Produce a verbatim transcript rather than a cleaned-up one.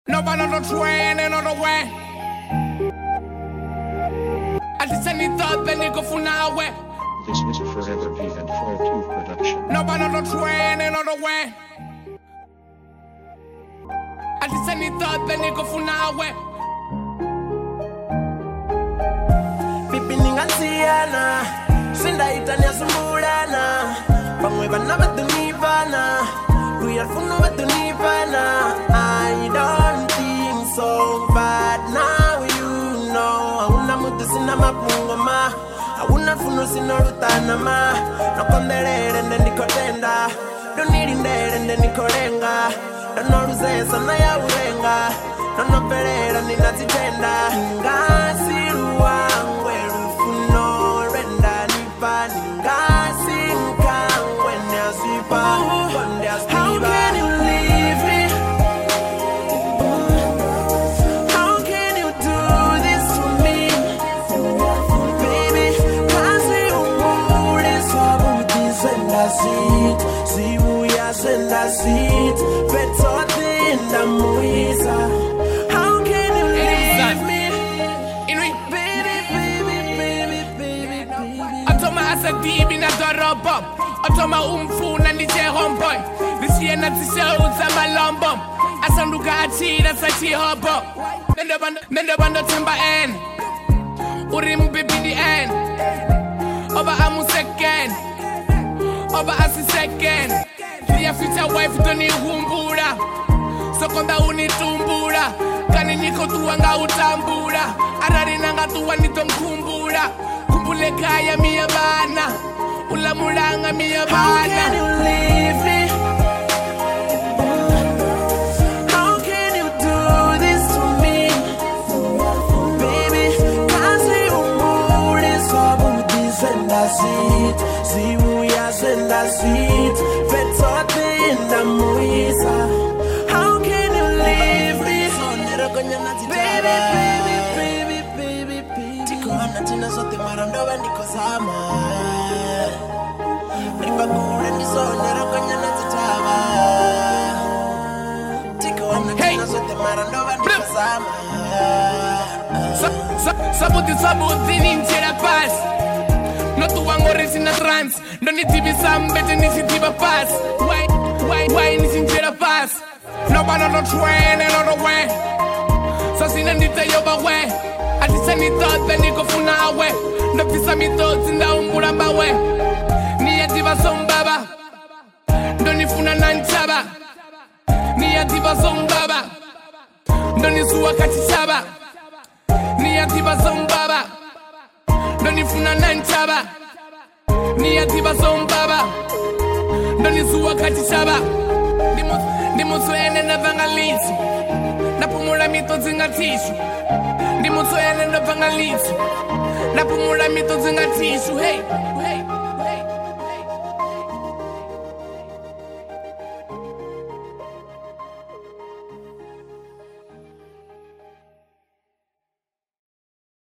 No van on the train and on the way. I just send it up and you go for now. This is a Forever P and four two production. No van on the train and on the way. I just send it up and you go for now. Pipining at Siena, Sinda Itania Sumulana, Pamwe Banaba to Nivana, we are full of the Nivana. I don't think so, but now you know. I wanna move the cinema Pungama, I wanna funo Sinorutanama, no condere and then Nicotenda, don't need in there and then Nicorenga, don't know who's there, so Naya Urenga, don't know Pereira and Natitenda, Gasiruan. How can you leave me? How can you do this to me? Baby, cause you mood is about this and that's it. See we are and that's it. Better than the Moisa. How can you leave me? Baby, baby, baby, baby, baby. I told my ass a deep in a door. Atoma umfuna ndije homeboy Lisiena tisauza malombo Asanduka atira sachi hobo Nende bando, nende bando temba en Urim bibi di en Oba amu seken Oba asi seken Lia future wife doni humbura Sokonda unitumbura Kani niko tuwanga utambura Arari nanga tuwa nitonkumbura Kumbule kaya miya bana Ulamulanga miya bana. How can you leave me? How can you do this to me? Baby, cause you mood is about this and that's it. See we are and that's it. Better than the Moisa. How can you leave me? Baby, baby, baby, baby, baby. Tiko anatina sote marando bendiko sama. Hey, Sabuti sabuti ninja la paz. No tu wangore sina trans. No ni tibi sambete ni si tiba paz. Why, why, why ni sinja la paz? No one on the train and on the way. So sina nita yoba way. I just send it out then you go for now way. No pisa mi thoughts in the umburamba way. Ni yativa sombaba. Doni funa nanchaba. Ni yativa sombaba. Doni suwa kachisaba. Ni yativa sombaba. Doni funa nanchaba. Ni yativa sombaba. Doni suwa kachisaba. Ndimuso ene na vangalisi. Napumula mito zinga tishu. Ndimuso ene na vangalisi. Napumula mito zinga tishu. Hey, hey.